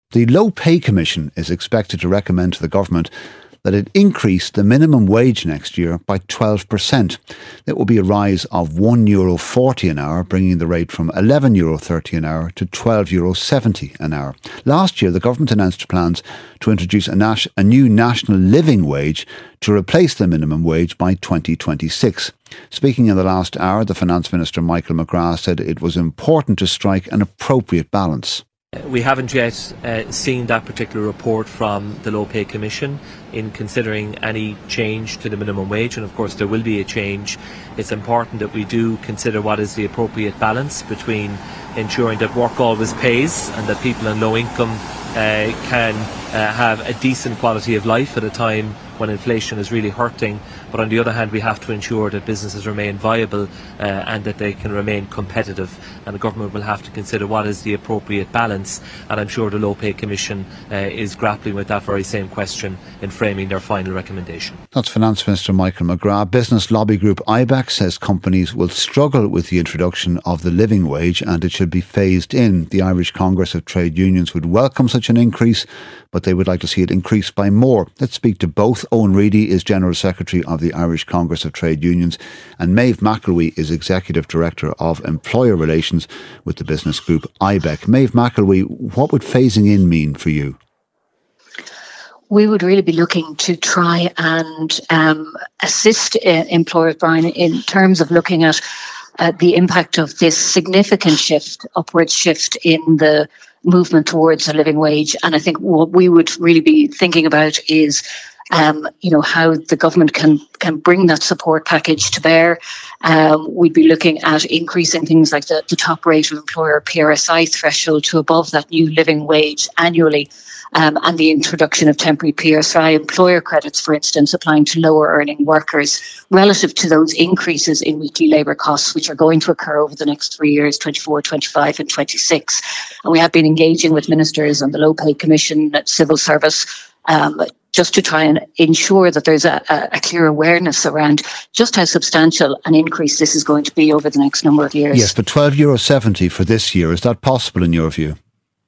The Low Pay Commission is expected to recommend to the government that it increase the minimum wage next year by 12%. That will be a rise of €1.40 an hour, bringing the rate from €11.30 an hour to €12.70 an hour. Last year, the government announced plans to introduce a new national living wage to replace the minimum wage by 2026. Speaking in the last hour, the Finance Minister Michael McGrath said it was important to strike an appropriate balance. We haven't yet seen that particular report from the Low Pay Commission in considering any change to the minimum wage, and of course there will be a change. It's important that we do consider what is the appropriate balance between ensuring that work always pays and that people on low income can have a decent quality of life at a time when inflation is really hurting, but on the other hand we have to ensure that businesses remain viable and that they can remain competitive, and the government will have to consider what is the appropriate balance, and I'm sure the Low Pay Commission is grappling with that very same question in framing their final recommendation. That's Finance Minister Michael McGrath. Business lobby group IBEC says companies will struggle with the introduction of the living wage and it should be phased in. The Irish Congress of Trade Unions would welcome such an increase, but they would like to see it increase by more. Let's speak to both. Owen Reedy is General Secretary of the Irish Congress of Trade Unions and Maeve McElwee is Executive Director of Employer Relations with the business group IBEC. Maeve McElwee, what would phasing in mean for you? We would really be looking to try and assist employers, Brian, in terms of looking at the impact of this significant upward shift in the movement towards a living wage. And I think what we would really be thinking about is how the government can bring that support package to bear. We'd be looking at increasing things like the top rate of employer PRSI threshold to above that new living wage annually. And the introduction of temporary PRSI employer credits, for instance, applying to lower earning workers relative to those increases in weekly labour costs, which are going to occur over the next 3 years, 24, 25 and 26. And we have been engaging with ministers on the Low Pay Commission, civil service, just to try and ensure that there's a clear awareness around just how substantial an increase this is going to be over the next number of years. Yes, but €12.70 for this year, is that possible in your view?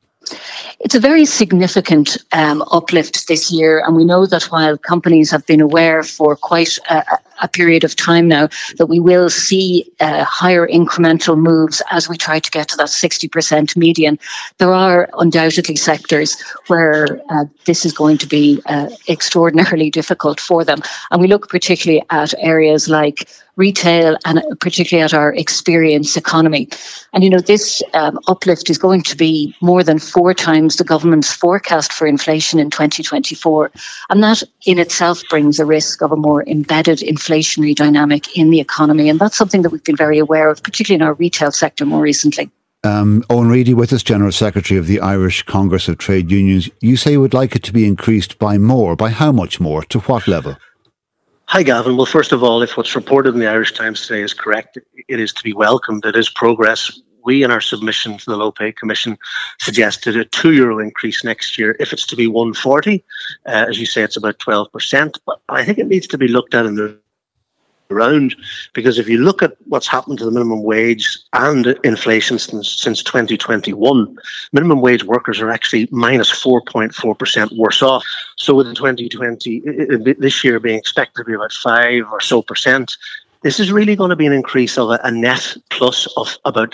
It's a very significant uplift this year, and we know that while companies have been aware for quite a period of time now that we will see higher incremental moves as we try to get to that 60% median, there are undoubtedly sectors where this is going to be extraordinarily difficult for them. And we look particularly at areas like retail and particularly at our experience economy. And, this uplift is going to be more than 4 times the government's forecast for inflation in 2024. And that in itself brings a risk of a more embedded inflationary dynamic in the economy. And that's something that we've been very aware of, particularly in our retail sector more recently. Owen Reedy with us, General Secretary of the Irish Congress of Trade Unions. You say you would like it to be increased by more. By how much more? To what level? Hi, Gavin. Well, first of all, if what's reported in the Irish Times today is correct, it is to be welcomed. It is progress. We, in our submission to the Low Pay Commission, suggested a €2 increase next year. If it's to be 140, as you say, it's about 12%. But I think it needs to be looked at in the round, because if you look at what's happened to the minimum wage and inflation since 2021, minimum wage workers are actually minus 4.4% worse off. So within 2020, this year being expected to be about 5 or so percent, this is really going to be an increase of a net plus of about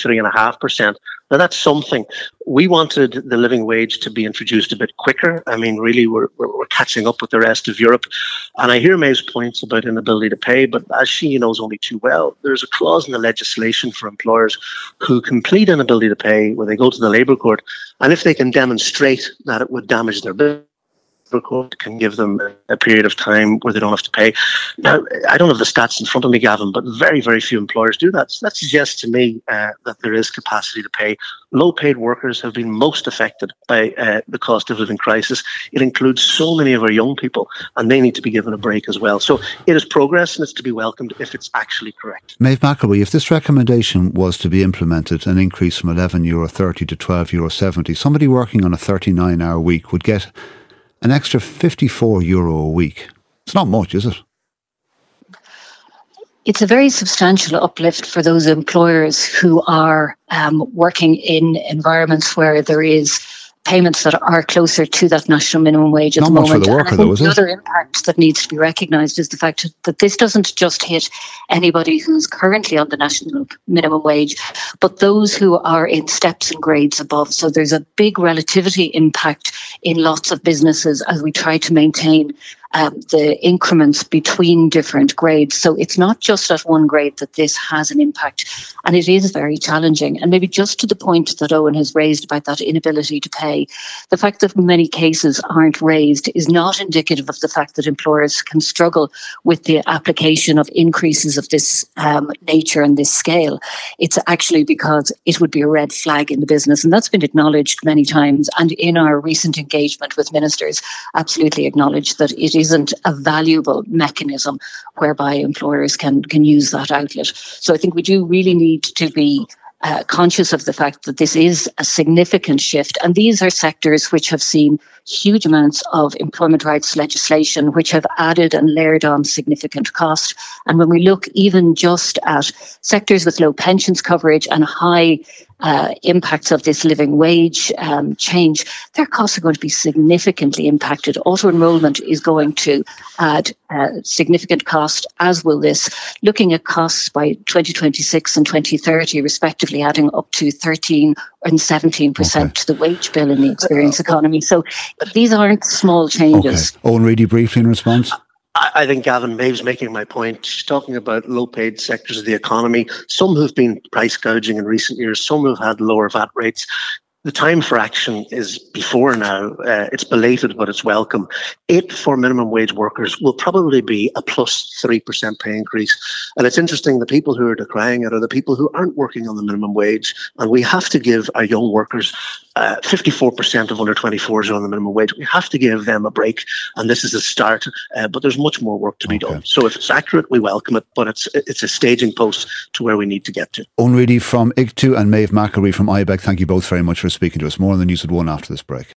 3.5%. Now, that's something. We wanted the living wage to be introduced a bit quicker. I mean, really, we're catching up with the rest of Europe. And I hear Maeve's points about inability to pay, but as she knows only too well, there's a clause in the legislation for employers who complete inability to pay where they go to the Labour Court. And if they can demonstrate that it would damage their business, court can give them a period of time where they don't have to pay. Now, I don't have the stats in front of me, Gavin, but very, very few employers do that. So that suggests to me that there is capacity to pay. Low-paid workers have been most affected by the cost of living crisis. It includes so many of our young people, and they need to be given a break as well. So it is progress, and it's to be welcomed if it's actually correct. Maeve McElwee, if this recommendation was to be implemented, an increase from €11.30 to €12.70, somebody working on a 39-hour week would get an extra €54 a week. It's not much, is it? It's a very substantial uplift for those employers who are working in environments where there is payments that are closer to that national minimum wage at the moment. Not much for the worker, though, is it? The other impact that needs to be recognised is the fact that this doesn't just hit anybody who's currently on the national minimum wage, but those who are in steps and grades above. So there's a big relativity impact in lots of businesses as we try to maintain the increments between different grades. So it's not just at one grade that this has an impact, and it is very challenging. And maybe just to the point that Owen has raised about that inability to pay, the fact that many cases aren't raised is not indicative of the fact that employers can struggle with the application of increases of this nature and this scale. It's actually because it would be a red flag in the business, and that's been acknowledged many times. And in our recent engagement with ministers, absolutely acknowledged that it isn't a valuable mechanism whereby employers can use that outlet. So I think we do really need to be conscious of the fact that this is a significant shift. And these are sectors which have seen huge amounts of employment rights legislation, which have added and layered on significant cost. And when we look even just at sectors with low pensions coverage and high impacts of this living wage change, their costs are going to be significantly impacted. Auto-enrolment is going to add significant cost, as will this. Looking at costs by 2026 and 2030, respectively, adding up to 13 and 17% to the wage bill in the experience economy. So these aren't small changes. Okay. Owen Reedy, briefly in response. I think Gavin Maeve's making my point. She's talking about low-paid sectors of the economy, some who've been price gouging in recent years, some who've had lower VAT rates. The time for action is before now. It's belated, but it's welcome. It, for minimum wage workers, will probably be a plus 3% pay increase. And it's interesting, the people who are decrying it are the people who aren't working on the minimum wage. And we have to give our young workers 54% of under 24s are on the minimum wage. We have to give them a break, and this is a start. But there's much more work to be done. So if it's accurate, we welcome it, but it's a staging post to where we need to get to. Owen Reedy from ICTU and Maeve McElree from IBEC, thank you both very much for speaking to us. More on the news at 1 after this break.